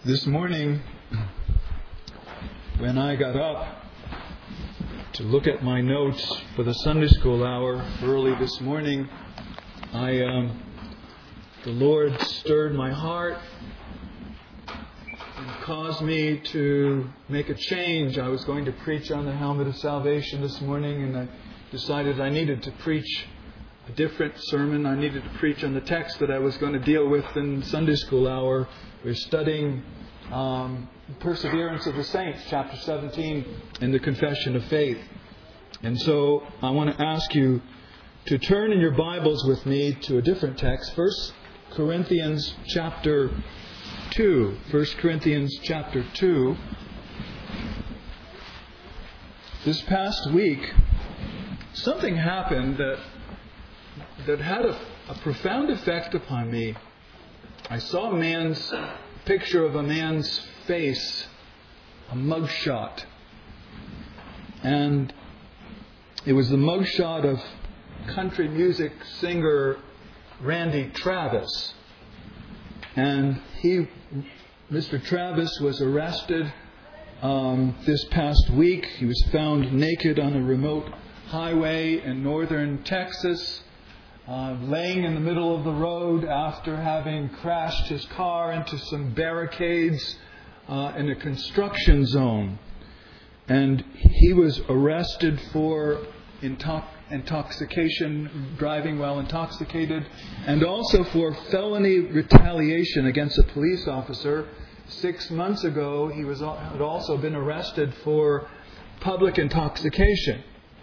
This morning, when I got up to look at my notes for the Sunday school hour early this morning, the Lord stirred my heart and caused me to make a change. I was going to preach on the helmet of salvation this morning, and I decided I needed to preach a different sermon. I needed to preach on the text that I was going to deal with in Sunday school hour. We're studying Perseverance of the Saints, chapter 17, in the Confession of Faith. And so I want to ask you to turn in your Bibles with me to a different text, 1 Corinthians chapter 2. 1 Corinthians chapter 2. This past week, something happened that had a profound effect upon me. I saw a picture of a man's face, a mugshot. And it was the mugshot of country music singer Randy Travis. And Mr. Travis was arrested this past week. He was found naked on a remote highway in northern Texas, laying in the middle of the road after having crashed his car into some barricades in a construction zone. And he was arrested for intoxication, driving while intoxicated, and also for felony retaliation against a police officer. 6 months ago, he had also been arrested for public intoxication.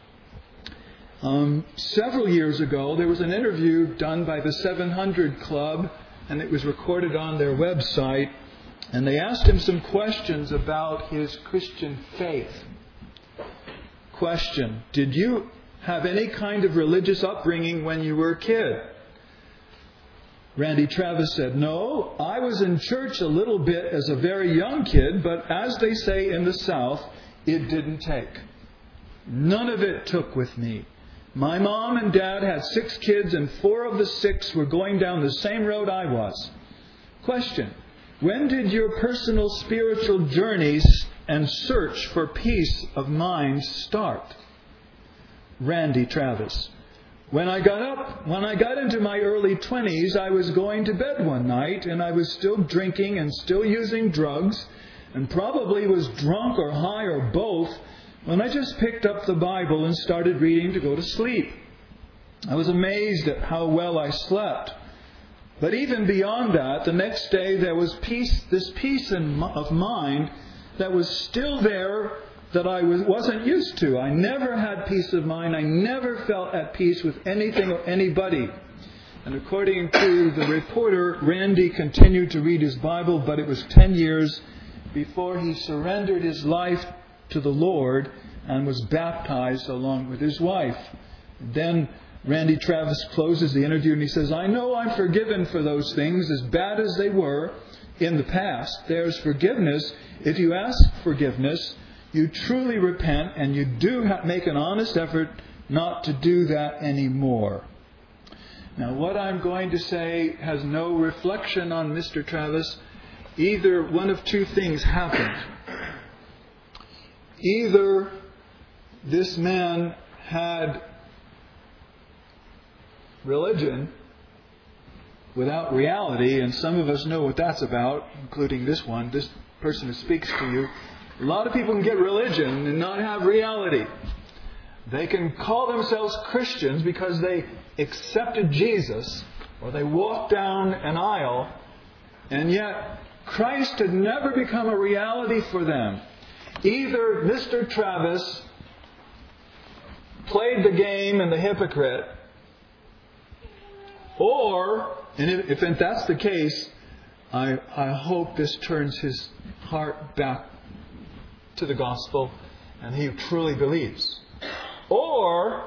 Several years ago, there was an interview done by the 700 Club, and it was recorded on their website. And they asked him some questions about his Christian faith. Question: did you have any kind of religious upbringing when you were a kid? Randy Travis said, "No, I was in church a little bit as a very young kid, but as they say in the South, it didn't take. None of it took with me. My mom and dad had 6 kids, and 4 of the 6 were going down the same road I was." Question: when did your personal spiritual journeys and search for peace of mind start? Randy Travis: When I got into my early 20s, I was going to bed one night, and I was still drinking and still using drugs, and probably was drunk or high or both, when I just picked up the Bible and started reading to go to sleep. I was amazed at how well I slept. But even beyond that, the next day there was this peace of mind that was still there that I wasn't used to. I never had peace of mind. I never felt at peace with anything or anybody. And according to the reporter, Randy continued to read his Bible, but it was 10 years before he surrendered his life to the Lord and was baptized along with his wife. Then Randy Travis closes the interview and he says, "I know I'm forgiven for those things, as bad as they were in the past. There's forgiveness. If you ask forgiveness, you truly repent, and you do make an honest effort not to do that anymore." Now, what I'm going to say has no reflection on Mr. Travis. Either one of two things happened. Either this man had religion without reality, and some of us know what that's about, including this person who speaks to you. A lot of people can get religion and not have reality. They can call themselves Christians because they accepted Jesus, or they walked down an aisle, and yet Christ had never become a reality for them. Either Mr. Travis played the game and the hypocrite, or, and if that's the case, I hope this turns his heart back to the gospel and he truly believes. Or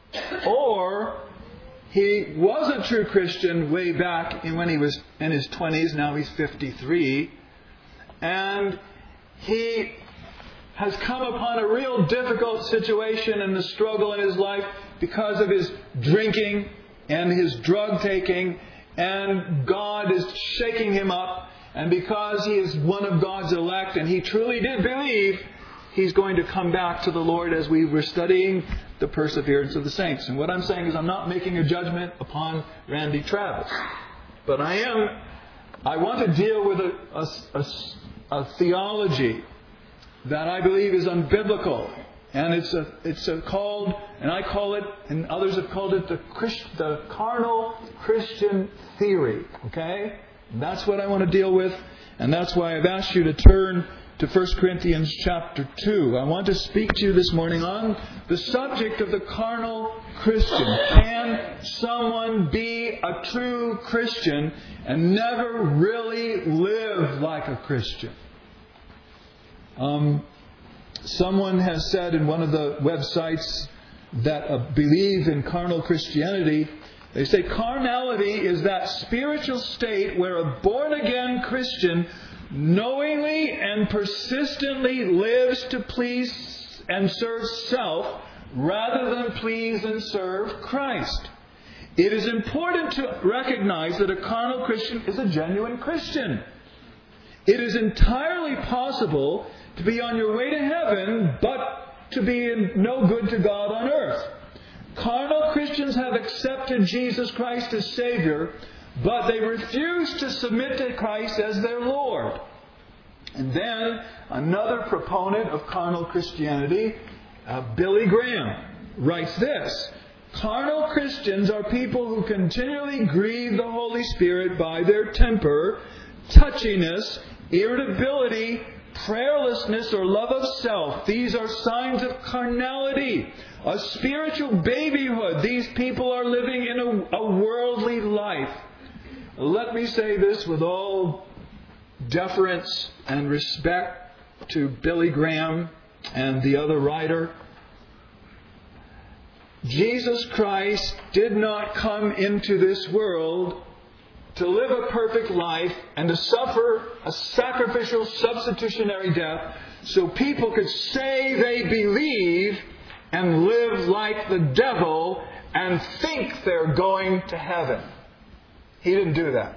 he was a true Christian way back when he was in his 20s, now he's 53, and he has come upon a real difficult situation in the struggle in his life because of his drinking and his drug taking, and God is shaking him up, And because he is one of God's elect and he truly did believe, he's going to come back to the Lord as we were studying the perseverance of the saints. And what I'm saying is I'm not making a judgment upon Randy Travis. But I want to deal with a theology that I believe is unbiblical. And it's called, and I call it, and others have called it the carnal Christian theory. Okay? And that's what I want to deal with. And that's why I've asked you to turn to 1 Corinthians chapter 2. I want to speak to you this morning on the subject of the carnal Christian. Can someone be a true Christian and never really live like a Christian? Someone has said in one of the websites that believe in carnal Christianity, they say carnality is that spiritual state where a born-again Christian knowingly and persistently lives to please and serve self rather than please and serve Christ. It is important to recognize that a carnal Christian is a genuine Christian. It is entirely possible to be on your way to heaven, but to be no good to God on earth. Carnal Christians have accepted Jesus Christ as Savior, but they refuse to submit to Christ as their Lord. And then another proponent of carnal Christianity, Billy Graham, writes this: carnal Christians are people who continually grieve the Holy Spirit by their temper, touchiness, irritability, prayerlessness, or love of self. These are signs of carnality, a spiritual babyhood. These people are living in a worldly life. Let me say this with all deference and respect to Billy Graham and the other writer. Jesus Christ did not come into this world to live a perfect life and to suffer a sacrificial substitutionary death so people could say they believe and live like the devil and think they're going to heaven. He didn't do that.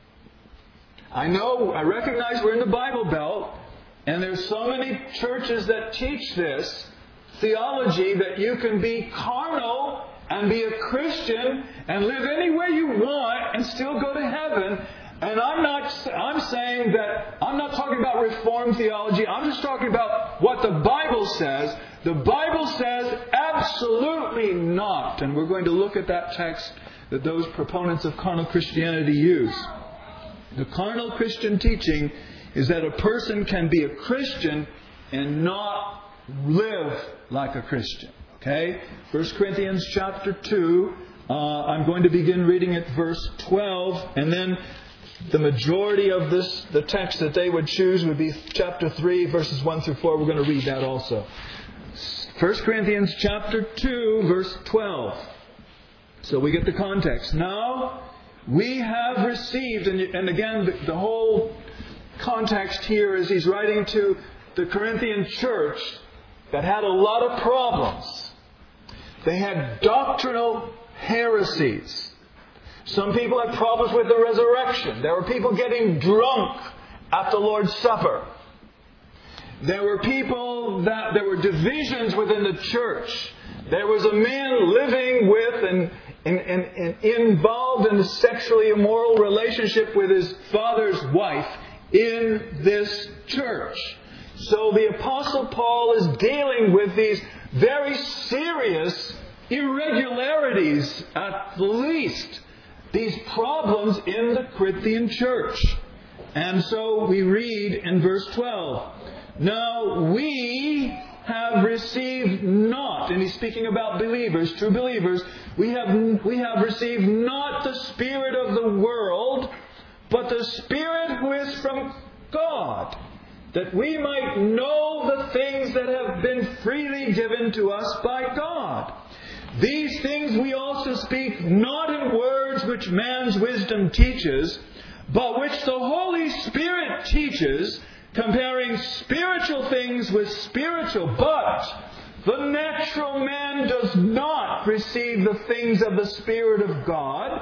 I recognize we're in the Bible Belt, and there's so many churches that teach this theology that you can be carnal and be a Christian and live any way you want and still go to heaven. And I'm saying that I'm not talking about Reformed theology. I'm just talking about what the Bible says. The Bible says absolutely not. And we're going to look at that text that those proponents of carnal Christianity use. The carnal Christian teaching is that a person can be a Christian and not live like a Christian. Okay? 1 Corinthians chapter 2. I'm going to begin reading at verse 12. And then the majority of the text that they would choose would be chapter 3, verses 1 through 4. We're going to read that also. 1 Corinthians chapter 2, verse 12. So we get the context. Now, we have received, and again, the whole context here is he's writing to the Corinthian church that had a lot of problems. They had doctrinal heresies. Some people had problems with the resurrection. There were people getting drunk at the Lord's Supper. There were there were divisions within the church. There was a man living with and involved in a sexually immoral relationship with his father's wife in this church. So the Apostle Paul is dealing with these very serious irregularities, at least, these problems in the Corinthian church. And so we read in verse 12, now we have received not, and he's speaking about believers, true believers, we have received not the spirit of the world, but the Spirit who is from God, that we might know the things that have been freely given to us by God. These things we also speak not in words which man's wisdom teaches, but which the Holy Spirit teaches, comparing spiritual things with spiritual. But the natural man does not receive the things of the Spirit of God,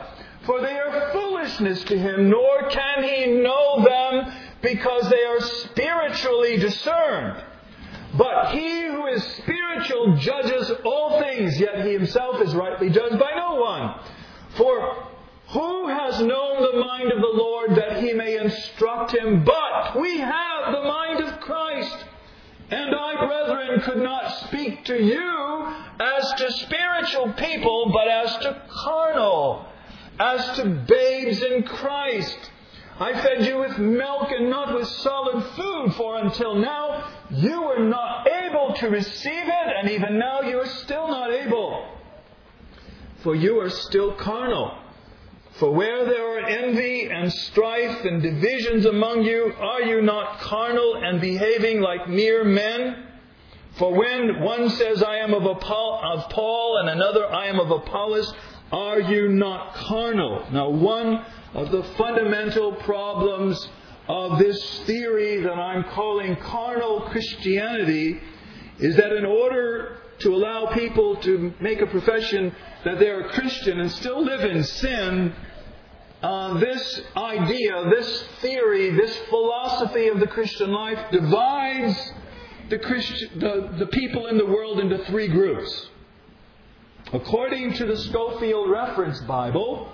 for they are foolishness to him, nor can he know them because they are spiritually discerned. But he who is spiritual judges all things, yet he himself is rightly judged by no one. For who has known the mind of the Lord that he may instruct him? But we have the mind of Christ. And I, brethren, could not speak to you as to spiritual people, but as to carnal, as to babes in Christ. I fed you with milk and not with solid food, for until now you were not able to receive it, and even now you are still not able. For you are still carnal. For where there are envy and strife and divisions among you, are you not carnal and behaving like mere men? For when one says, I am of Paul, and another, I am of Apollos, are you not carnal? Now, one of the fundamental problems of this theory that I'm calling carnal Christianity is that in order to allow people to make a profession that they're a Christian and still live in sin, this idea, this theory, this philosophy of the Christian life divides the people in the world into three groups. According to the Scofield Reference Bible,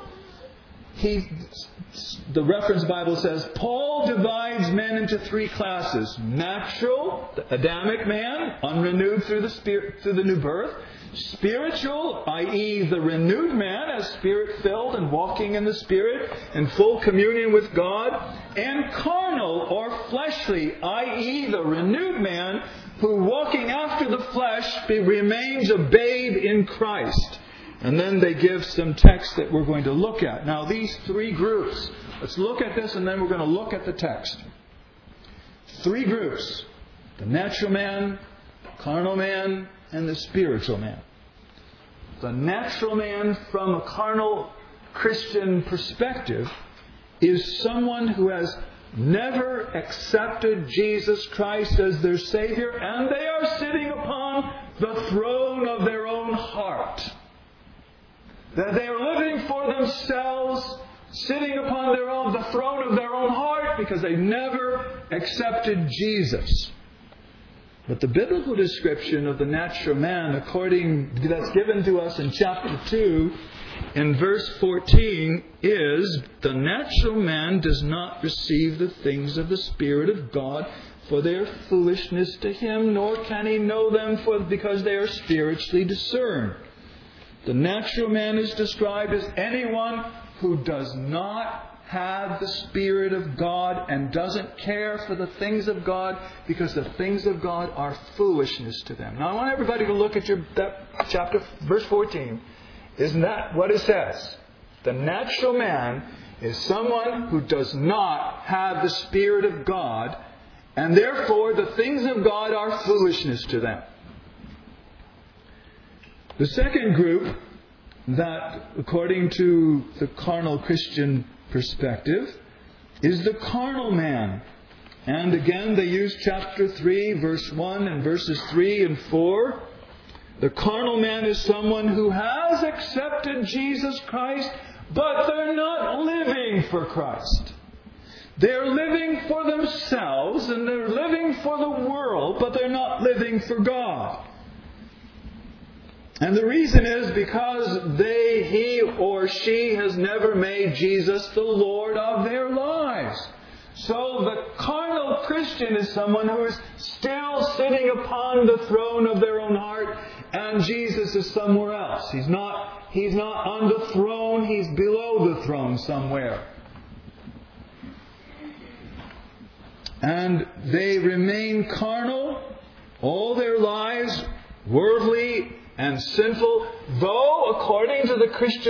the Reference Bible says, Paul divides men into three classes. Natural, the Adamic man, unrenewed through the new birth. Spiritual, i.e. the renewed man, as Spirit-filled and walking in the Spirit, in full communion with God. And carnal, or fleshly, i.e. the renewed man, who walking after the flesh remains a babe in Christ. And then they give some text that we're going to look at. Now, these three groups, let's look at this and then we're going to look at the text. Three groups: the natural man, the carnal man, and the spiritual man. The natural man, from a carnal Christian perspective, is someone who has never accepted Jesus Christ as their Savior, and they are sitting upon the throne of their own heart. That they are living for themselves, sitting upon the throne of their own heart, because they never accepted Jesus. But the biblical description of the natural man, that's given to us in chapter 2, in verse 14, is, the natural man does not receive the things of the Spirit of God, for they are foolishness to him, nor can he know them, because they are spiritually discerned. The natural man is described as anyone who does not have the Spirit of God and doesn't care for the things of God, because the things of God are foolishness to them. Now I want everybody to look at that chapter, verse 14. Isn't that what it says? The natural man is someone who does not have the Spirit of God, and therefore the things of God are foolishness to them. The second group, that according to the carnal Christian perspective, is the carnal man. And again, they use chapter 3, verse 1 and verses 3 and 4. The carnal man is someone who has accepted Jesus Christ, but they're not living for Christ. They're living for themselves and they're living for the world, but they're not living for God. And the reason is because he or she has never made Jesus the Lord of their lives. So the carnal Christian is someone who is still sitting upon the throne of their own heart, and Jesus is somewhere else. He's not on the throne, he's below the throne somewhere. And they remain carnal all their lives, worldly and sinful, though according to the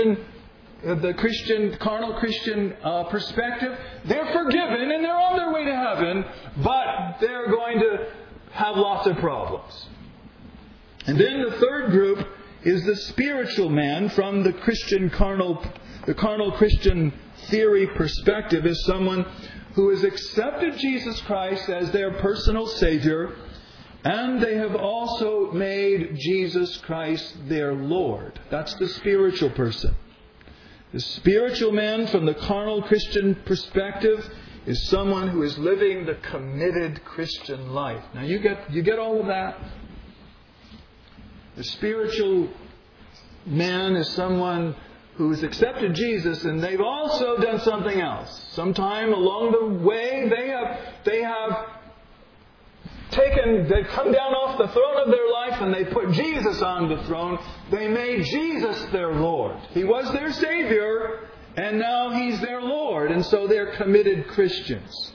carnal Christian perspective, they're forgiven and they're on their way to heaven, but they're going to have lots of problems. And then the third group is the spiritual man. From the carnal Christian theory perspective, is someone who has accepted Jesus Christ as their personal Savior, and they have also made Jesus Christ their Lord. That's the spiritual person. The spiritual man, from the carnal Christian perspective, is someone who is living the committed Christian life. Now you get all of that? The spiritual man is someone who's accepted Jesus, and they've also done something else. Sometime along the way, they've come down off the throne of their life and they put Jesus on the throne. They made Jesus their Lord. He was their Savior, and now He's their Lord, and so they're committed Christians.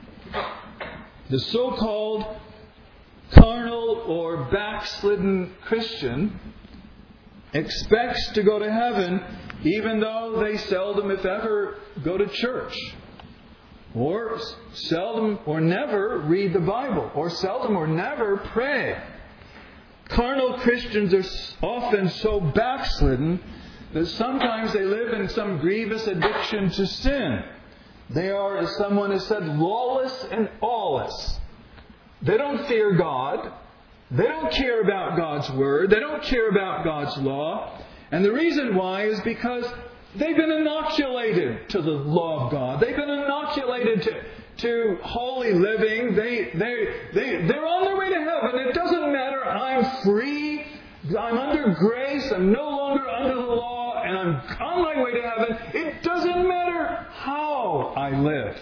The so-called carnal or backslidden Christian expects to go to heaven even though they seldom, if ever, go to church, or seldom or never read the Bible, or seldom or never pray. Carnal Christians are often so backslidden that sometimes they live in some grievous addiction to sin. They are, as someone has said, lawless and awless. They don't fear God. They don't care about God's Word. They don't care about God's law. And the reason why is because they've been inoculated to the law of God. They've been inoculated to holy living. They're on their way to heaven. It doesn't matter. I'm free. I'm under grace. I'm no longer under the law. And I'm on my way to heaven. It doesn't matter how I live.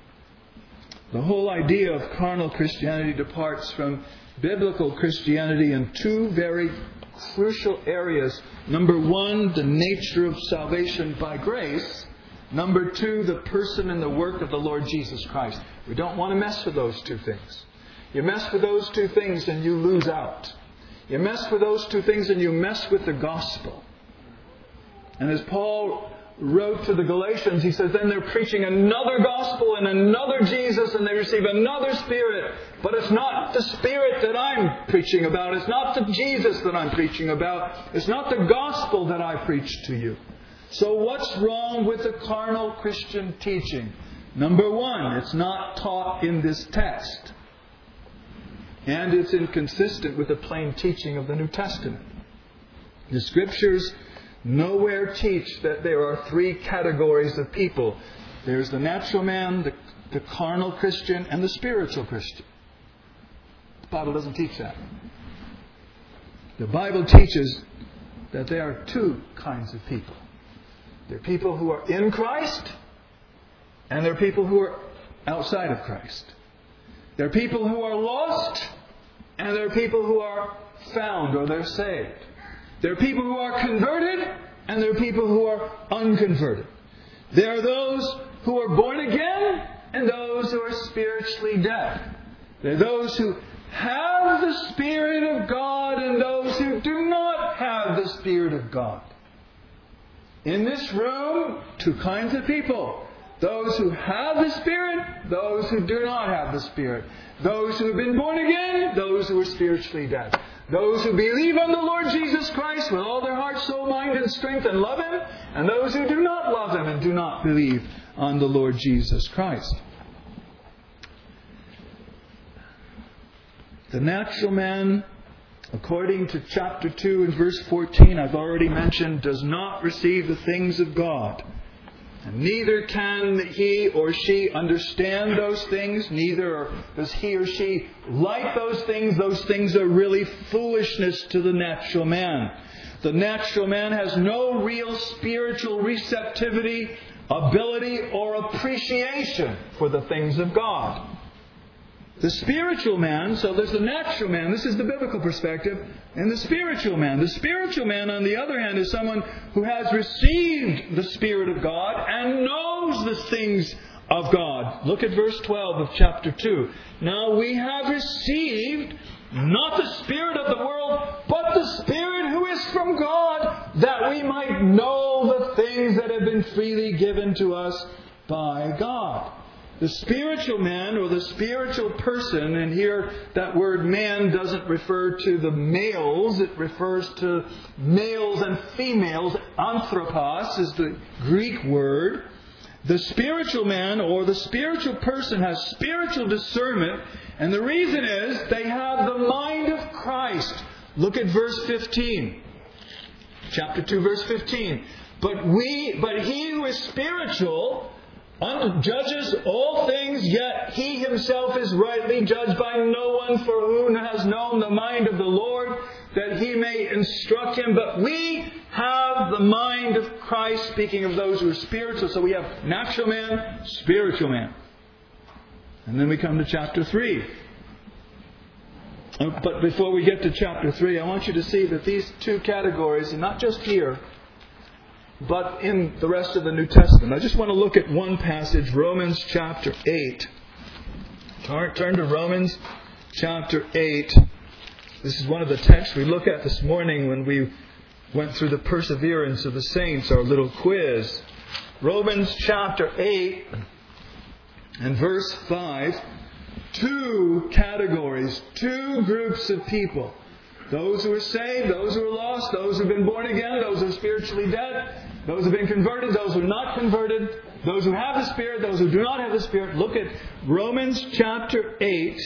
The whole idea of carnal Christianity departs from biblical Christianity in two very crucial areas. Number one, the nature of salvation by grace. Number two, the person and the work of the Lord Jesus Christ. We don't want to mess with those two things. You mess with those two things and you lose out. You mess with those two things and you mess with the gospel. And as Paul wrote to the Galatians, he says, then they're preaching another gospel and another Jesus, and they receive another Spirit. But it's not the Spirit that I'm preaching about. It's not the Jesus that I'm preaching about. It's not the gospel that I preach to you. So what's wrong with the carnal Christian teaching? Number one, it's not taught in this text. And it's inconsistent with the plain teaching of the New Testament. The Scriptures nowhere teach that there are three categories of people. There's the natural man, the carnal Christian, and the spiritual Christian. The Bible doesn't teach that. The Bible teaches that there are two kinds of people. There are people who are in Christ, and there are people who are outside of Christ. There are people who are lost, and there are people who are found, or they're saved. There are people who are converted, and there are people who are unconverted. There are those who are born again, and those who are spiritually dead. There are those who have the Spirit of God, and those who do not have the Spirit of God. In this room, two kinds of people. Those who have the Spirit, those who do not have the Spirit. Those who have been born again, those who are spiritually dead. Those who believe on the Lord Jesus Christ with all their heart, soul, mind, and strength and love Him. And those who do not love Him and do not believe on the Lord Jesus Christ. The natural man, according to chapter 2 and verse 14, I've already mentioned, does not receive the things of God. And neither can he or she understand those things. Neither does he or she like those things. Those things are really foolishness to the natural man. The natural man has no real spiritual receptivity, ability, or appreciation for the things of God. The spiritual man, so there's the natural man, this is the biblical perspective, and the spiritual man. The spiritual man, on the other hand, is someone who has received the Spirit of God and knows the things of God. Look at verse 12 of chapter 2. Now we have received not the spirit of the world, but the Spirit who is from God, that we might know the things that have been freely given to us by God. The spiritual man or the spiritual person, and here that word man doesn't refer to the males, it refers to males and females. Anthropos is the Greek word. The spiritual man or the spiritual person has spiritual discernment, and the reason is they have the mind of Christ. Look at verse 15. Chapter 2, verse 15. But he who is spiritual judges all things, yet he himself is rightly judged by no one, for who has known the mind of the Lord, that he may instruct him. But we have the mind of Christ, speaking of those who are spiritual. So we have natural man, spiritual man. And then we come to chapter 3. But before we get to chapter 3, I want you to see that these two categories, and not just here, but in the rest of the New Testament. I just want to look at one passage, Romans chapter 8. Turn to Romans chapter 8. This is one of the texts we looked at this morning when we went through the perseverance of the saints, our little quiz. Romans chapter 8 and verse 5. Two categories, two groups of people. Those who are saved, those who are lost, those who have been born again, those who are spiritually dead, those who have been converted, those who are not converted, those who have the Spirit, those who do not have the Spirit. Look at Romans chapter 8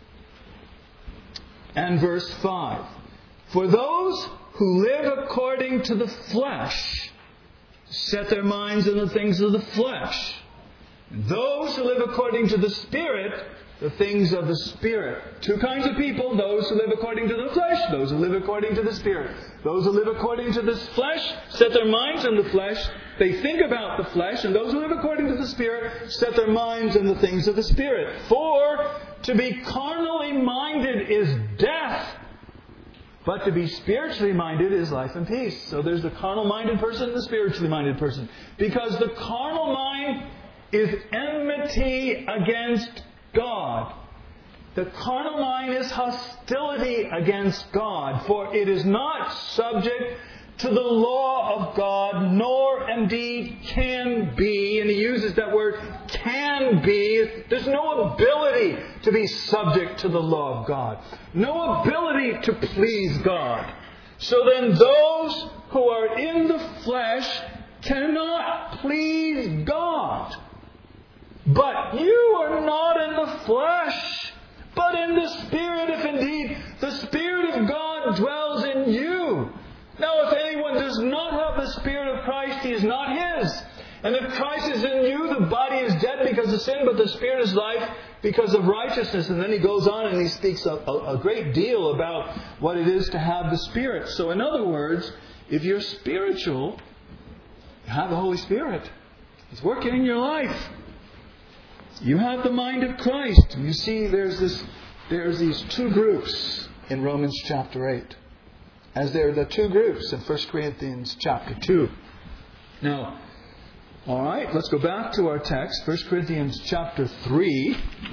and verse 5. For those who live according to the flesh set their minds on the things of the flesh. And those who live according to the Spirit, the things of the Spirit. Two kinds of people. Those who live according to the flesh. Those who live according to the Spirit. Those who live according to this flesh set their minds on the flesh. They think about the flesh. And those who live according to the Spirit set their minds on the things of the Spirit. For to be carnally minded is death. But to be spiritually minded is life and peace. So there's the carnal minded person and the spiritually minded person. Because the carnal mind is enmity against God. The carnal mind is hostility against God, for it is not subject to the law of God, nor indeed can be. And he uses that word, can be. There's no ability to be subject to the law of God. No ability to please God. So then those who are in the flesh cannot please God. But you are not in the flesh, but in the Spirit, if indeed the Spirit of God dwells in you. Now, if anyone does not have the Spirit of Christ, he is not his. And if Christ is in you, the body is dead because of sin, but the Spirit is life because of righteousness. And then he goes on and he speaks a great deal about what it is to have the Spirit. So in other words, if you're spiritual, you have the Holy Spirit. He's working in your life. You have the mind of Christ. And you see there's these two groups in Romans chapter 8. As there are the two groups in 1 Corinthians chapter 2. Now, all right, let's go back to our text, 1 Corinthians chapter 3.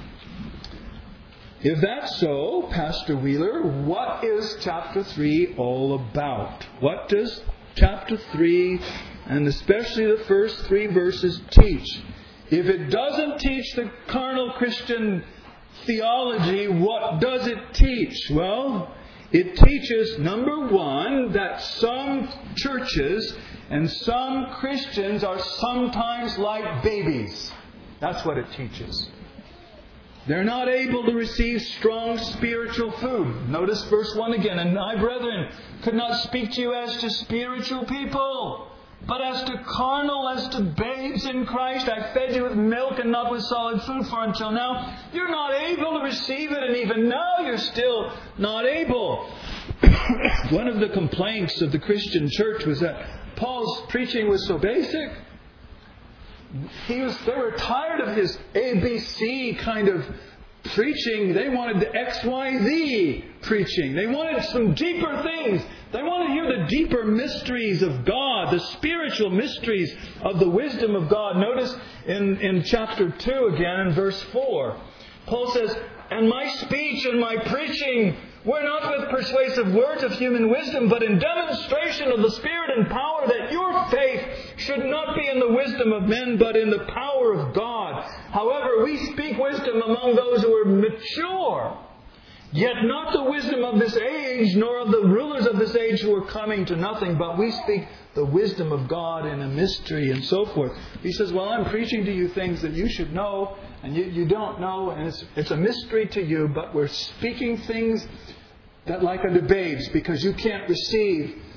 If that's so, Pastor Wheeler, what is chapter 3 all about? What does chapter 3, and especially the first 3 verses, teach? If it doesn't teach the carnal Christian theology, what does it teach? Well, it teaches, number one, that some churches and some Christians are sometimes like babies. That's what it teaches. They're not able to receive strong spiritual food. Notice verse 1 again. And I, brethren, could not speak to you as to spiritual people, but as to carnal, as to babes in Christ. I fed you with milk and not with solid food, for until now you're not able to receive it, and even now you're still not able. One of the complaints of the Christian church was that Paul's preaching was so basic. They were tired of his ABC kind of preaching. They wanted the XYZ preaching. They wanted some deeper things. They wanted to hear the deeper mysteries of God, the spiritual mysteries of the wisdom of God. Notice in chapter 2 again in verse 4, Paul says, and my speech and my preaching were not with persuasive words of human wisdom, but in demonstration of the Spirit and power, that your faith should not be in the wisdom of men, but in the power of God. However, we speak wisdom among those who are mature, yet not the wisdom of this age, nor of the rulers of this age who are coming to nothing, but we speak the wisdom of God in a mystery, and so forth. He says, well, I'm preaching to you things that you should know, and you don't know, and it's a mystery to you, but we're speaking things that like unto babes, because you can't receive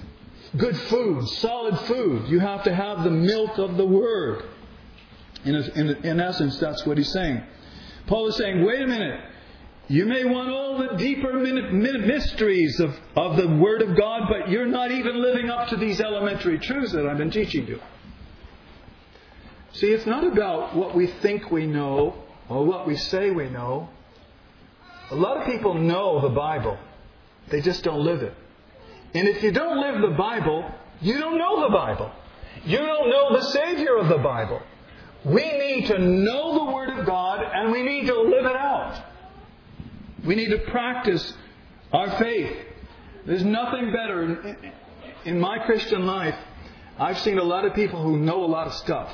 good food, solid food. You have to have the milk of the Word. In essence, that's what he's saying. Paul is saying, wait a minute. You may want all the deeper mysteries of the Word of God, but you're not even living up to these elementary truths that I've been teaching you. See, it's not about what we think we know or what we say we know. A lot of people know the Bible. They just don't live it. And if you don't live the Bible, you don't know the Bible. You don't know the Savior of the Bible. We need to know the Word of God, and we need to live it out. We need to practice our faith. There's nothing better. In my Christian life, I've seen a lot of people who know a lot of stuff,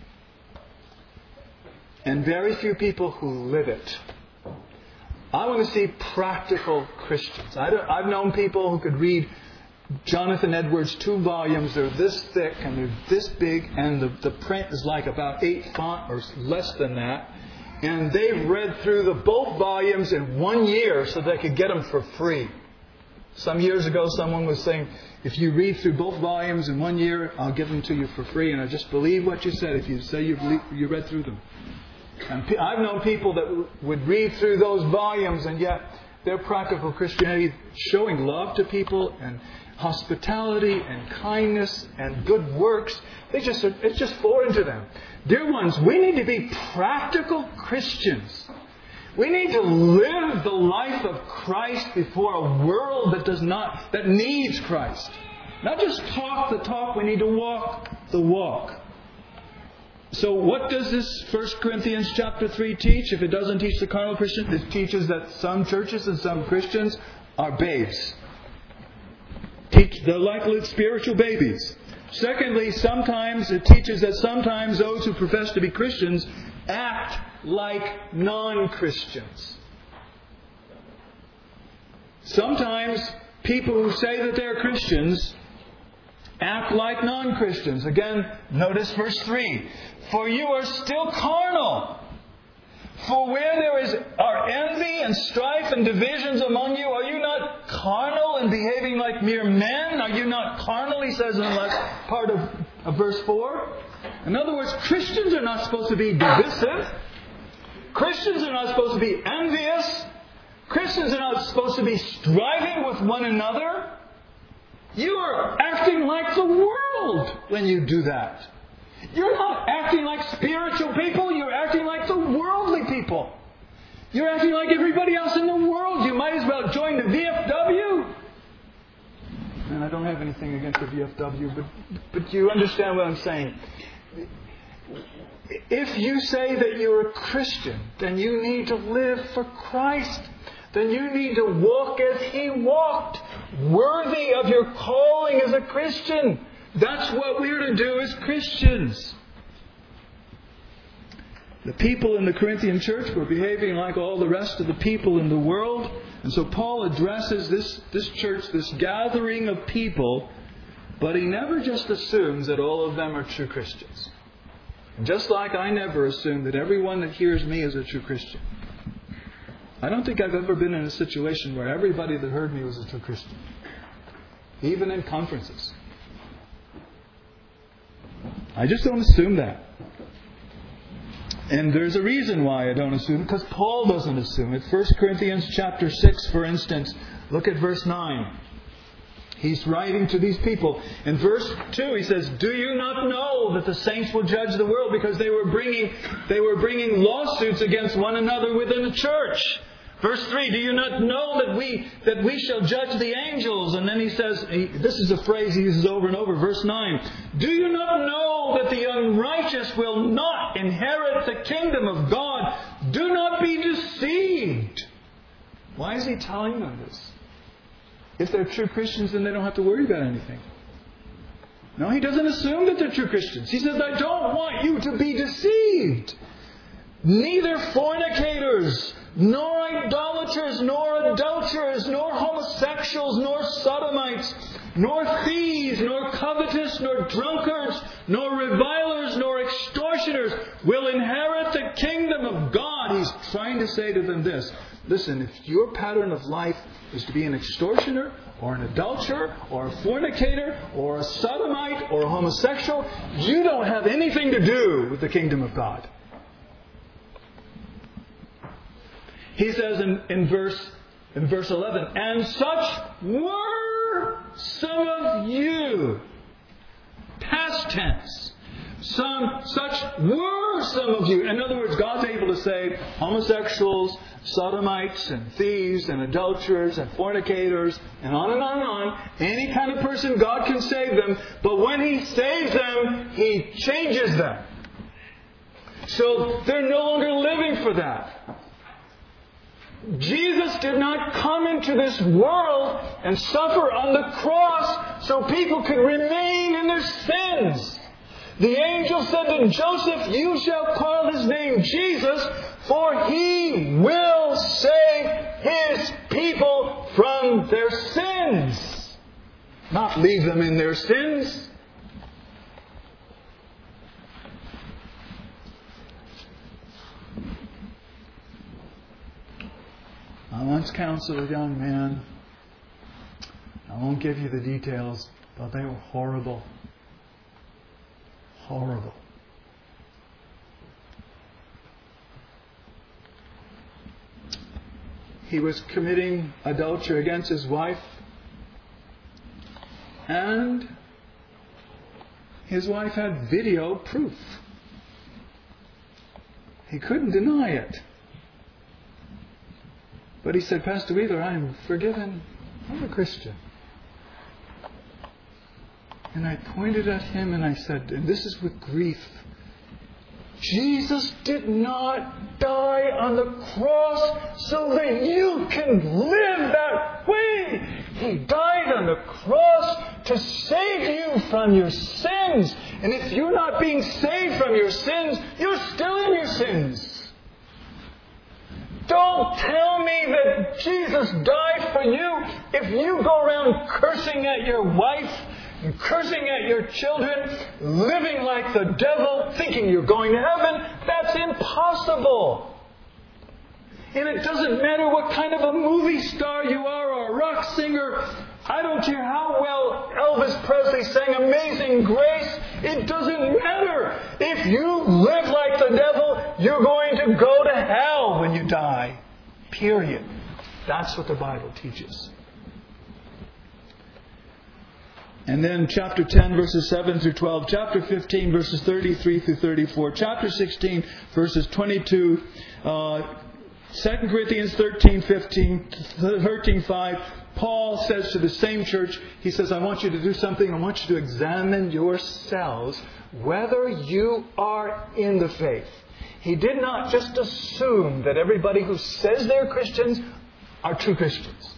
and very few people who live it. I want to see practical Christians. I've known people who could read Jonathan Edwards' 2 volumes. They're this thick and they're this big, and the print is like about 8 font or less than that. And they've read through both volumes in 1 year so they could get them for free. Some years ago, someone was saying, if you read through both volumes in 1 year, I'll give them to you for free. And I just believe what you said if you say you read through them. And I've known people that would read through those volumes, and yet their practical Christianity, showing love to people and hospitality and kindness and good works, it's just foreign to them. Dear ones, we need to be practical Christians. We need to live the life of Christ before a world that needs Christ. Not just talk the talk, we need to walk the walk. So what does this 1 Corinthians chapter 3 teach? If it doesn't teach the carnal Christian, it teaches that some churches and some Christians are babes. They're like spiritual babies. Secondly, sometimes it teaches that sometimes those who profess to be Christians act like non-Christians. Sometimes people who say that they're Christians act like non-Christians. Again, notice verse 3. For you are still carnal. For where there are envy and strife and divisions among you, are you not carnal and behaving like mere men? Are you not carnal, he says in the last part of verse 4. In other words, Christians are not supposed to be divisive. Christians are not supposed to be envious. Christians are not supposed to be striving with one another. You are acting like the world when you do that. You're not acting like spiritual people. You're acting like the worldly people. You're acting like everybody else in the world. You might as well join the VFW. And I don't have anything against the VFW, but you understand what I'm saying. If you say that you're a Christian, then you need to live for Christ. Then you need to walk as He walked, worthy of your calling as a Christian. That's what we're to do as Christians. The people in the Corinthian church were behaving like all the rest of the people in the world. And so Paul addresses this church, this gathering of people, but he never just assumes that all of them are true Christians. Just like I never assume that everyone that hears me is a true Christian. I don't think I've ever been in a situation where everybody that heard me was a true Christian. Even in conferences. I just don't assume that. And there's a reason why I don't assume it, because Paul doesn't assume it. 1 Corinthians chapter 6, for instance, look at verse 9. He's writing to these people. In verse 2 he says, do you not know that the saints will judge the world? Because they were bringing lawsuits against one another within the church. Verse 3, do you not know that we shall judge the angels? And then he says, this is a phrase he uses over and over, verse 9. Do you not know that the unrighteous will not inherit the kingdom of God? Do not be deceived. Why is he telling them this? If they're true Christians, then they don't have to worry about anything. No, he doesn't assume that they're true Christians. He says, I don't want you to be deceived. Neither fornicators, nor idolaters, nor adulterers, nor homosexuals, nor sodomites, nor thieves, nor covetous, nor drunkards, nor revilers, nor extortioners will inherit the kingdom of God. He's trying trying to say to them this: listen, if your pattern of life is to be an extortioner, or an adulterer, or a fornicator, or a sodomite, or a homosexual, you don't have anything to do with the kingdom of God. He says in verse 11, and such were some of you. Past tense. Such were some of you. In other words, God's able to save homosexuals, sodomites, and thieves, and adulterers, and fornicators, and on and on and on. Any kind of person, God can save them. But when He saves them, He changes them. So they're no longer living for that. Jesus did not come into this world and suffer on the cross so people could remain in their sins. The angel said to Joseph, you shall call his name Jesus, for he will save his people from their sins. Not leave them in their sins. I once counseled a young man. I won't give you the details, but they were horrible. Horrible. He was committing adultery against his wife, and his wife had video proof. He couldn't deny it. But he said, Pastor Wheeler, I am forgiven. I'm a Christian. And I pointed at him and I said, and this is with grief, Jesus did not die on the cross so that you can live that way. He died on the cross to save you from your sins. And if you're not being saved from your sins, you're still in your sins. Don't tell me that Jesus died for you if you go around cursing at your wife and cursing at your children, living like the devil, thinking you're going to heaven. That's impossible. And it doesn't matter what kind of a movie star you are or a rock singer. I don't care how well Elvis Presley sang Amazing Grace. It doesn't matter. If you live like the devil, you're going to go to hell when you die. Period. That's what the Bible teaches. And then chapter 10, verses 7 through 12. Chapter 15, verses 33 through 34. Chapter 16, verses 22. 2 Corinthians 13:5, Paul says to the same church, he says, I want you to do something. I want you to examine yourselves whether you are in the faith. He did not just assume that everybody who says they're Christians are true Christians.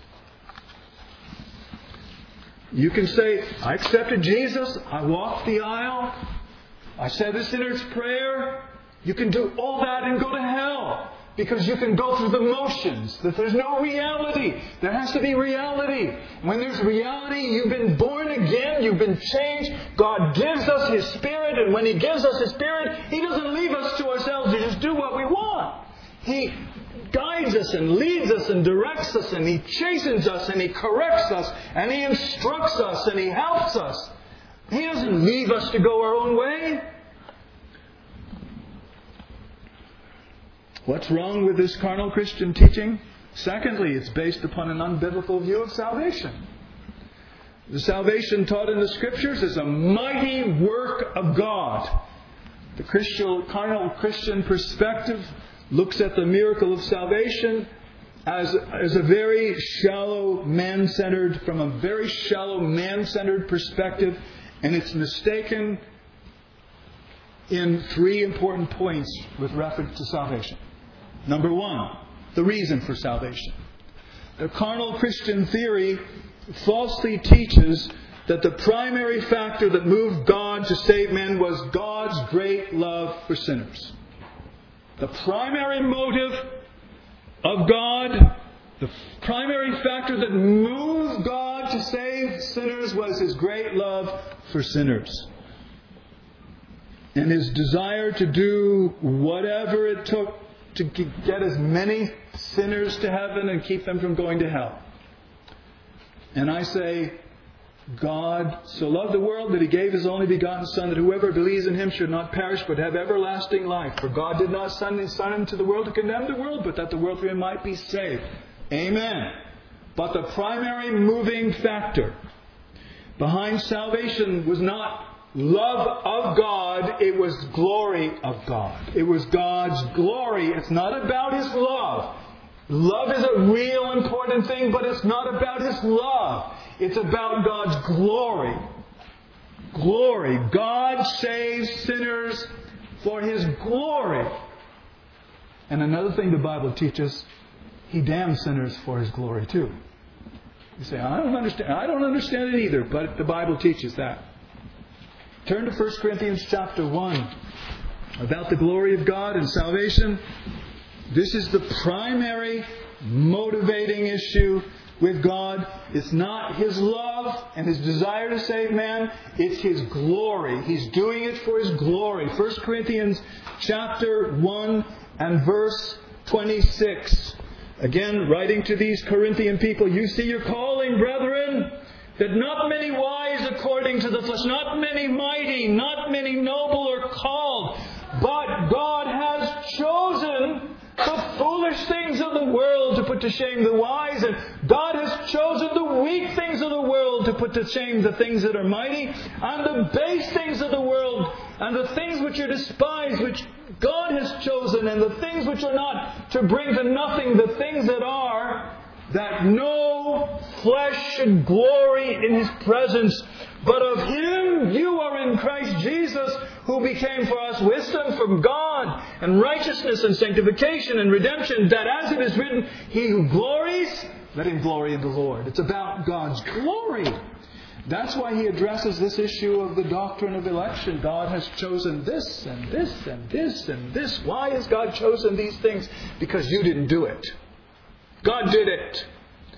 You can say, I accepted Jesus. I walked the aisle. I said the sinner's prayer. You can do all that and go to hell. Because you can go through the motions. That there's no reality. There has to be reality. When there's reality, you've been born again. You've been changed. God gives us His Spirit. And when He gives us His Spirit, He doesn't leave us to ourselves to just do what we want. He guides us and leads us and directs us. And He chastens us and He corrects us. And He instructs us and He helps us. He doesn't leave us to go our own way. What's wrong with this carnal Christian teaching? Secondly, it's based upon an unbiblical view of salvation. The salvation taught in the Scriptures is a mighty work of God. The carnal Christian perspective looks at the miracle of salvation as a very shallow, man-centered, from a very shallow, man-centered perspective, and it's mistaken in three important points with reference to salvation. Number one, the reason for salvation. The carnal Christian theory falsely teaches that the primary factor that moved God to save men was God's great love for sinners. The primary motive of God, the primary factor that moved God to save sinners was His great love for sinners. And His desire to do whatever it took to get as many sinners to heaven and keep them from going to hell. And I say, God so loved the world that He gave His only begotten Son, that whoever believes in Him should not perish but have everlasting life. For God did not send His Son into the world to condemn the world, but that the world through Him might be saved. Amen. But the primary moving factor behind salvation was not love of God, it was glory of God. It was God's glory. It's not about His love. Love is a real important thing, but it's not about His love. It's about God's glory. Glory. God saves sinners for His glory. And another thing the Bible teaches, He damns sinners for His glory too. You say, I don't understand it either, but the Bible teaches that. Turn to 1 Corinthians chapter 1 about the glory of God and salvation. This is the primary motivating issue with God. It's not His love and His desire to save man. It's His glory. He's doing it for His glory. 1 Corinthians chapter 1 and verse 26. Again, writing to these Corinthian people, you see your calling, brethren, that not many wise according to the flesh, not many mighty, not many noble are called, but God has chosen the foolish things of the world to put to shame the wise, and God has chosen the weak things of the world to put to shame the things that are mighty, and the base things of the world, and the things which are despised, which God has chosen, and the things which are not, to bring to nothing the things that are, that no flesh should glory in His presence. But of Him you are in Christ Jesus, who became for us wisdom from God, and righteousness and sanctification and redemption, that as it is written, He who glories, let him glory in the Lord. It's about God's glory. That's why he addresses this issue of the doctrine of election. God has chosen this and this and this and this. Why has God chosen these things? Because you didn't do it. God did it.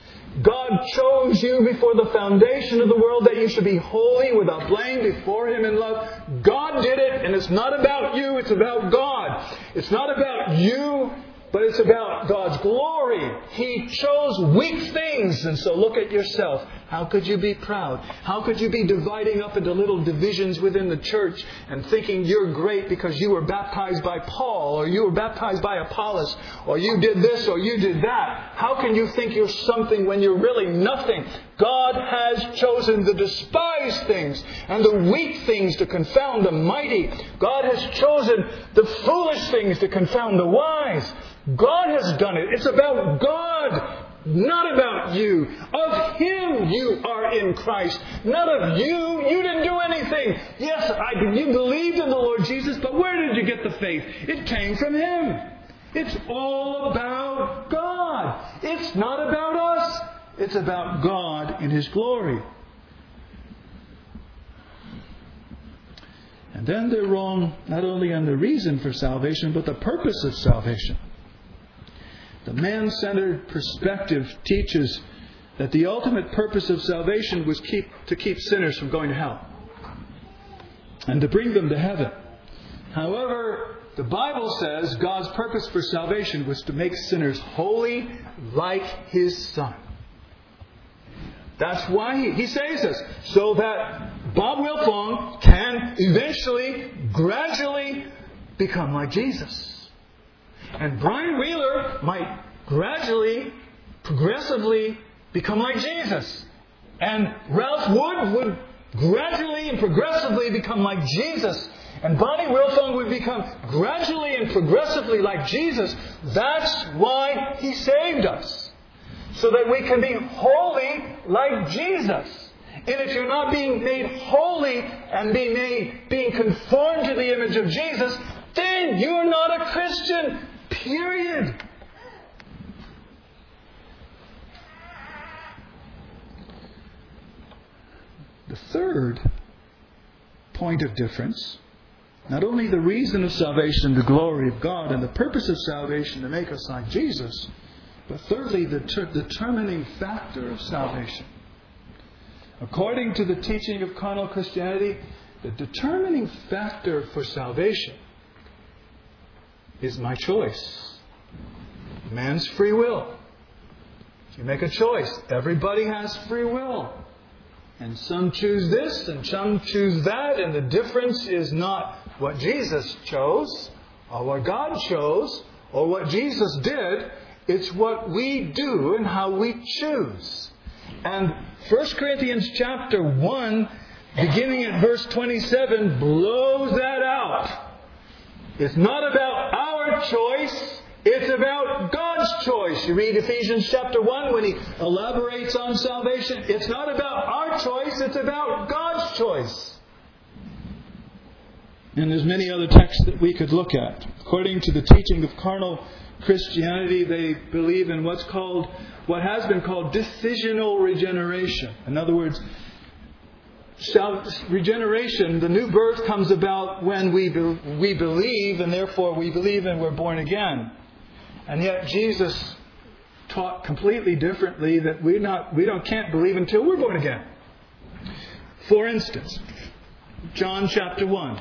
God chose you before the foundation of the world that you should be holy without blame before Him in love. God did it, and it's not about you, it's about God. It's not about you, but it's about God's glory. He chose weak things, and so look at yourself. How could you be proud? How could you be dividing up into little divisions within the church and thinking you're great because you were baptized by Paul, or you were baptized by Apollos, or you did this or you did that? How can you think you're something when you're really nothing? God has chosen the despised things and the weak things to confound the mighty. God has chosen the foolish things to confound the wise. God has done it. It's about God. Not about you. Of Him you are in Christ. Not of you. You didn't do anything. Yes, you believed in the Lord Jesus, but where did you get the faith? It came from Him. It's all about God. It's not about us. It's about God in His glory. And then they're wrong not only on the reason for salvation, but the purpose of salvation. The man-centered perspective teaches that the ultimate purpose of salvation was to keep sinners from going to hell and to bring them to heaven. However, the Bible says God's purpose for salvation was to make sinners holy like His Son. That's why He saves us, so that Bob Wilfong can eventually, gradually become like Jesus. And Brian Wheeler might gradually, progressively become like Jesus. And Ralph Wood would gradually and progressively become like Jesus. And Bonnie Wilfong would become gradually and progressively like Jesus. That's why He saved us. So that we can be holy like Jesus. And if you're not being made holy and being conformed to the image of Jesus, then you're not a Christian. Period. The third point of difference, not only the reason of salvation, the glory of God, and the purpose of salvation to make us like Jesus, but thirdly, the determining factor of salvation. According to the teaching of carnal Christianity, the determining factor for salvation is my choice. Man's free will. You make a choice. Everybody has free will. And some choose this and some choose that. And the difference is not what Jesus chose or what God chose or what Jesus did. It's what we do and how we choose. And 1 Corinthians chapter 1, beginning at verse 27, blows that out. It's not about our choice. It's about God's choice. You read Ephesians chapter 1 when he elaborates on salvation. It's not about our choice. It's about God's choice. And there's many other texts that we could look at. According to the teaching of carnal Christianity, they believe in what has been called decisional regeneration. In other words, regeneration, the new birth, comes about when we believe, and therefore we believe and we're born again. And yet Jesus taught completely differently that we can't believe until we're born again. For instance, John chapter 1.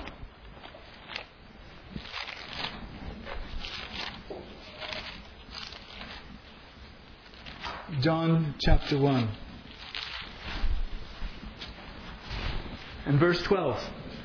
John chapter 1. And verse 12.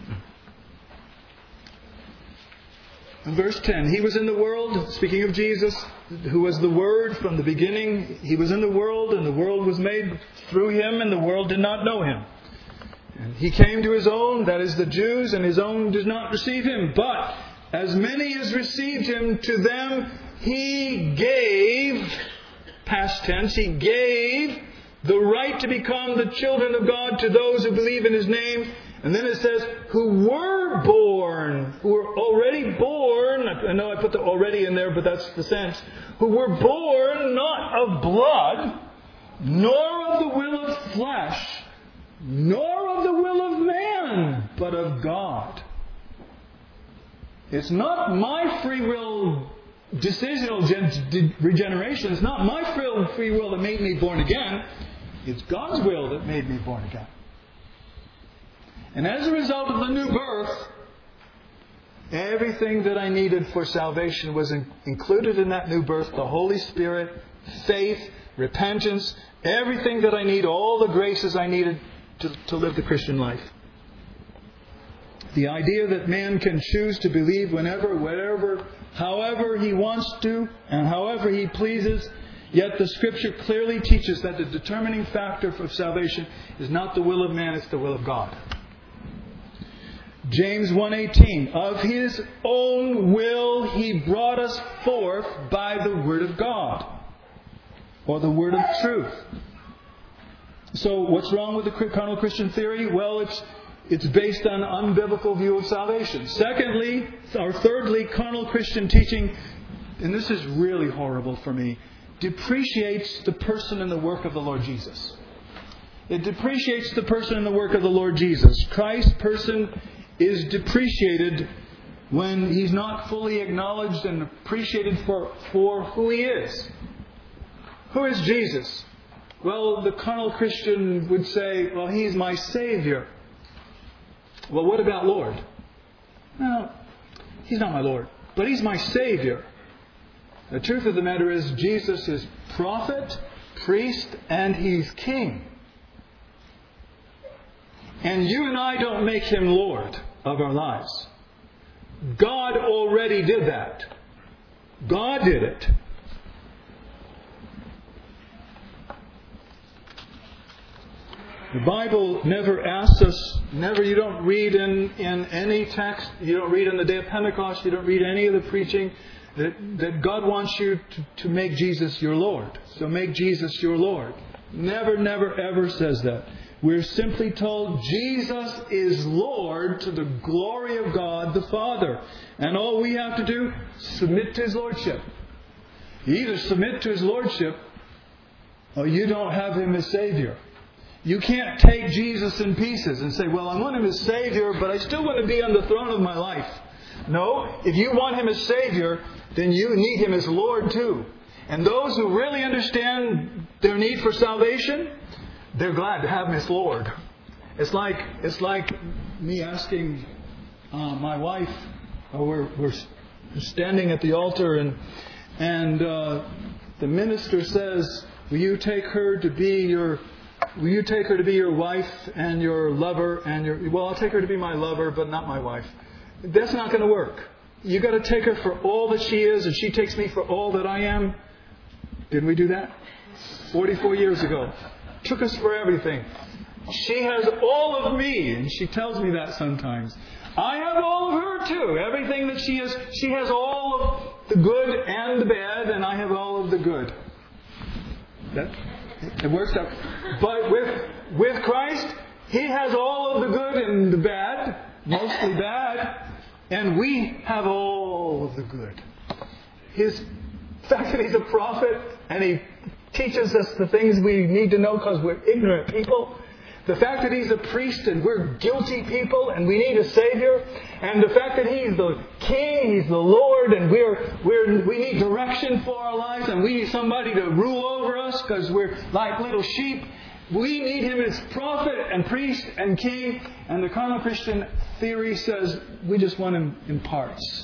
And verse 10. He was in the world, speaking of Jesus, who was the Word from the beginning. He was in the world, and the world was made through Him, and the world did not know Him. And He came to His own, that is the Jews, and His own did not receive Him. But as many as received Him, to them He gave, past tense, He gave the right to become the children of God to those who believe in His name. And then it says, who were born, who were already born. I know I put the already in there, but that's the sense. Who were born not of blood, nor of the will of flesh, nor of the will of man, but of God. It's not my free will decisional regeneration. It's not my free will that made me born again. It's God's will that made me born again. And as a result of the new birth, everything that I needed for salvation was included in that new birth. The Holy Spirit, faith, repentance, everything that I need, all the graces I needed to live the Christian life. The idea that man can choose to believe whenever, wherever, however he wants to, and however he pleases. Yet the Scripture clearly teaches that the determining factor for salvation is not the will of man, it's the will of God. James 1:18, of His own will He brought us forth by the Word of God, or the Word of truth. So what's wrong with the carnal Christian theory? Well, it's based on an unbiblical view of salvation. Thirdly, carnal Christian teaching, and this is really horrible for me, depreciates the person and the work of the Lord Jesus. It depreciates the person and the work of the Lord Jesus. Christ's person is depreciated when He's not fully acknowledged and appreciated for who He is. Who is Jesus? Well, the carnal Christian would say, well, He's my Savior. Well, what about Lord? Well, He's not my Lord, but He's my Savior. The truth of the matter is, Jesus is prophet, priest, and He's King. And you and I don't make Him Lord of our lives. God already did that. God did it. The Bible never asks us, you don't read in any text, you don't read on the day of Pentecost, you don't read any of the preaching, that God wants you to make Jesus your Lord. So make Jesus your Lord. Never, ever says that. We're simply told Jesus is Lord to the glory of God the Father. And all we have to do, submit to His Lordship. You either submit to His Lordship or you don't have Him as Savior. You can't take Jesus in pieces and say, well, I want Him as Savior, but I still want to be on the throne of my life. No, if you want Him as Savior, then you need Him as Lord too. And those who really understand their need for salvation, they're glad to have Him as Lord. It's like me asking my wife, we're standing at the altar and the minister says, will you take her to be your wife and your lover and well, I'll take her to be my lover, but not my wife. That's not going to work. You got to take her for all that she is, and she takes me for all that I am. Didn't we do that? 44 years ago. Took us for everything. She has all of me, and she tells me that sometimes. I have all of her too. Everything that she has all of the good and the bad, and I have all of the good. It works out. But with Christ, He has all of the good and the bad, mostly bad, and we have all of the good. The fact that He's a prophet and He teaches us the things we need to know because we're ignorant people. The fact that He's a priest and we're guilty people and we need a Savior. And the fact that He's the King, He's the Lord, and we need direction for our lives and we need somebody to rule over us because we're like little sheep. We need Him as prophet and priest and king. And the carnal Christian theory says we just want Him in parts.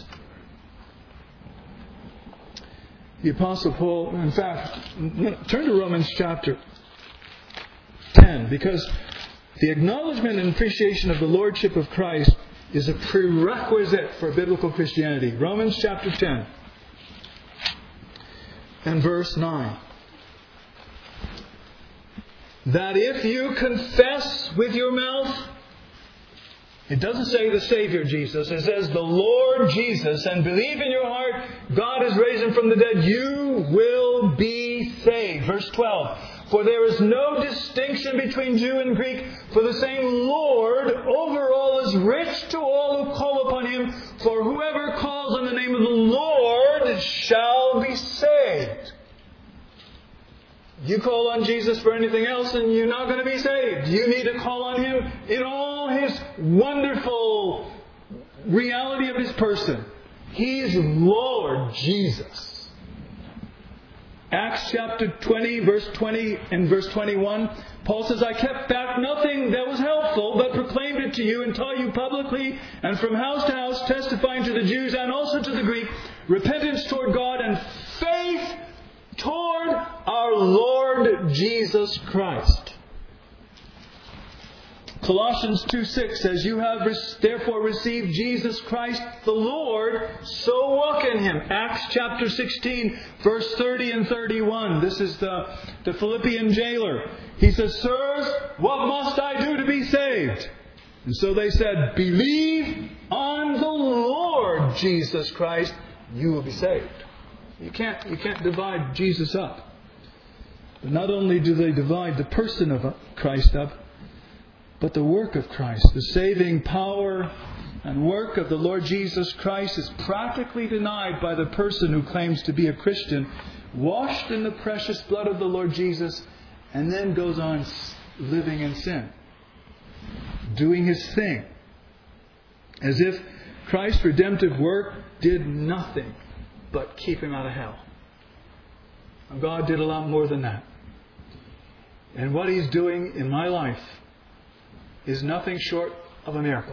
The Apostle Paul, in fact, turn to Romans chapter 10, because the acknowledgement and appreciation of the Lordship of Christ is a prerequisite for biblical Christianity. Romans chapter 10 and verse 9. That if you confess with your mouth, it doesn't say the Savior Jesus, it says the Lord Jesus, and believe in your heart God has raised Him from the dead, you will be saved. Verse 12. For there is no distinction between Jew and Greek, for the same Lord over all is rich to all who call upon Him. For whoever calls on the name of the Lord shall be saved. You call on Jesus for anything else and you're not going to be saved. You need to call on Him in all His wonderful reality of His person. He's Lord Jesus. Acts chapter 20, verse 20 and verse 21, Paul says, I kept back nothing that was helpful, but proclaimed it to you and taught you publicly and from house to house, testifying to the Jews and also to the Greek, repentance toward God and faith toward our Lord Jesus Christ. Colossians 2:6 says, you have therefore received Jesus Christ the Lord, so walk in Him. Acts chapter 16, verse 30 and 31. This is the Philippian jailer. He says, sirs, what must I do to be saved? And so they said, believe on the Lord Jesus Christ, you will be saved. You can't divide Jesus up. But not only do they divide the person of Christ up, but the work of Christ, the saving power and work of the Lord Jesus Christ is practically denied by the person who claims to be a Christian, washed in the precious blood of the Lord Jesus, and then goes on living in sin, doing his thing, as if Christ's redemptive work did nothing but keep him out of hell. God did a lot more than that. And what He's doing in my life is nothing short of a miracle.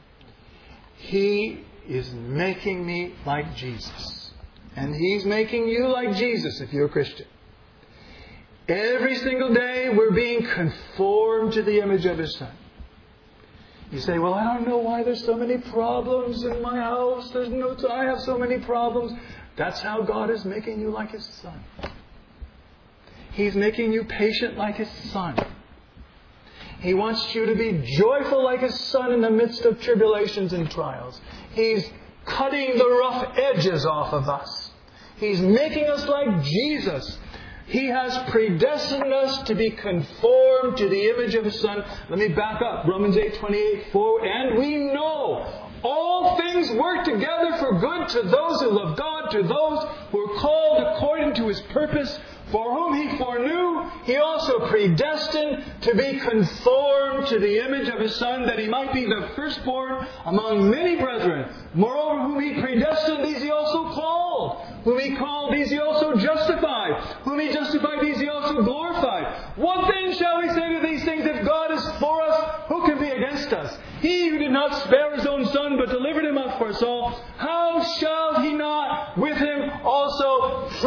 He is making me like Jesus. And He's making you like Jesus if you're a Christian. Every single day we're being conformed to the image of His Son. You say, well, I don't know why there's so many problems in my house. I have so many problems. That's how God is making you like His Son. He's making you patient like His Son. He wants you to be joyful like His Son in the midst of tribulations and trials. He's cutting the rough edges off of us. He's making us like Jesus. He has predestined us to be conformed to the image of His Son. Let me back up. Romans 8:28. And we know all things work together for good to those who love God, to those who are called according to His purpose. For whom He foreknew, He also predestined to be conformed to the image of His Son, that He might be the firstborn among many brethren. Moreover, whom He predestined, these He also called. Whom He called, these He also justified. Whom He justified, these He also glorified. What then shall we say to these things? If God is for us, who can be against us? He who did not spare His own Son, but delivered Him up for us all, how shall He not with Him also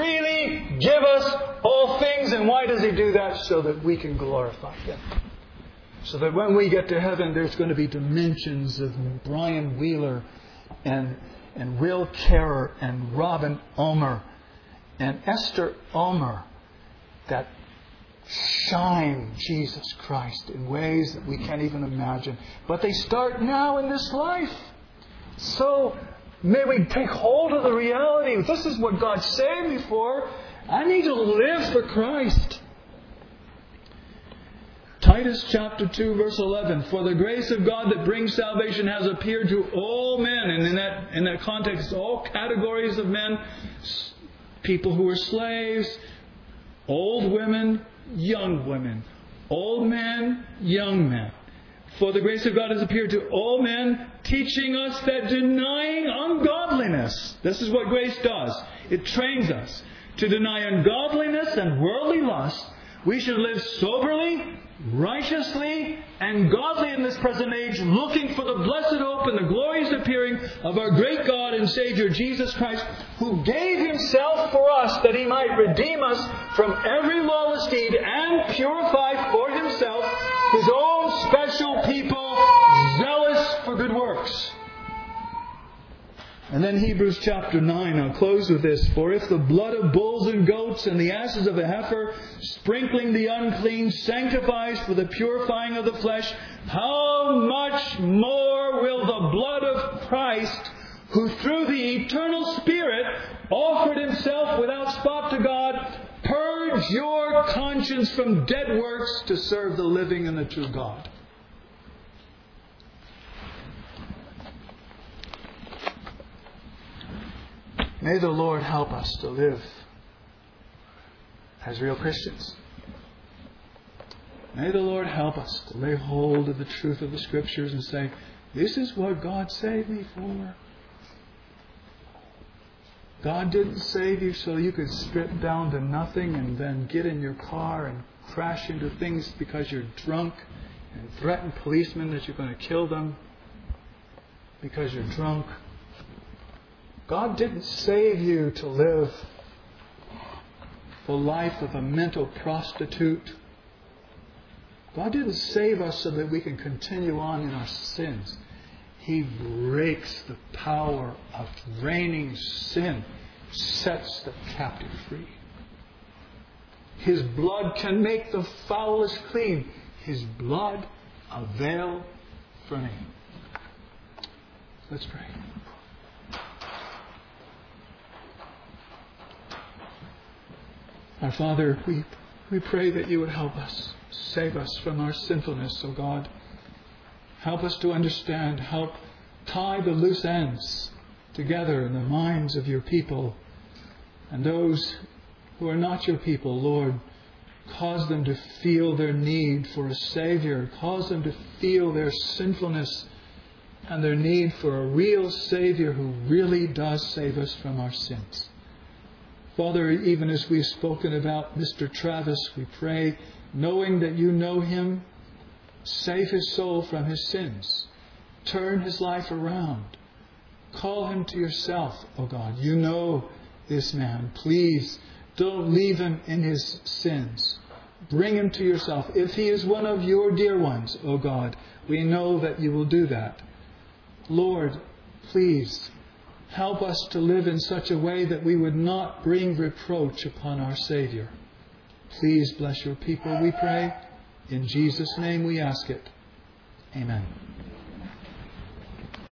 us all things. And why does He do that? So that we can glorify Him. So that when we get to heaven, there's going to be dimensions of Brian Wheeler and Will Kerr and Robin Ulmer and Esther Ulmer that shine Jesus Christ in ways that we can't even imagine. But they start now in this life. So may we take hold of the reality. This is what God saved me for. I need to live for Christ. Titus chapter 2 verse 11. For the grace of God that brings salvation has appeared to all men. And in that context, all categories of men. People who are slaves, old women, young women, old men, young men. For the grace of God has appeared to all men, teaching us that denying ungodliness, this is what grace does. It trains us to deny ungodliness and worldly lust. We should live soberly, righteously, and godly in this present age, looking for the blessed hope and the glorious appearing of our great God and Savior Jesus Christ, who gave Himself for us that He might redeem us from every lawless deed and purify for Himself His own special people, zealous for good works. And then Hebrews chapter 9, I'll close with this. For if the blood of bulls and goats and the ashes of a heifer, sprinkling the unclean, sanctifies for the purifying of the flesh, how much more will the blood of Christ, who through the eternal Spirit offered Himself without spot to God, purge your conscience from dead works to serve the living and the true God. May the Lord help us to live as real Christians. May the Lord help us to lay hold of the truth of the Scriptures and say, this is what God saved me for. God didn't save you so you could strip down to nothing and then get in your car and crash into things because you're drunk and threaten policemen that you're going to kill them because you're drunk. God didn't save you to live the life of a mental prostitute. God didn't save us so that we can continue on in our sins. He breaks the power of reigning sin, sets the captive free. His blood can make the foulest clean. His blood avail for me. Let's pray. Our Father, we pray that You would help us, save us from our sinfulness, O God. Help us to understand, help tie the loose ends together in the minds of Your people. And those who are not Your people, Lord, cause them to feel their need for a Savior. Cause them to feel their sinfulness and their need for a real Savior who really does save us from our sins. Father, even as we've spoken about Mr. Travis, we pray, knowing that You know him, save his soul from his sins. Turn his life around. Call him to Yourself, O God. You know this man. Please don't leave him in his sins. Bring him to Yourself. If he is one of Your dear ones, O God, we know that You will do that. Lord, please help us to live in such a way that we would not bring reproach upon our Savior. Please bless Your people, we pray. In Jesus' name we ask it. Amen.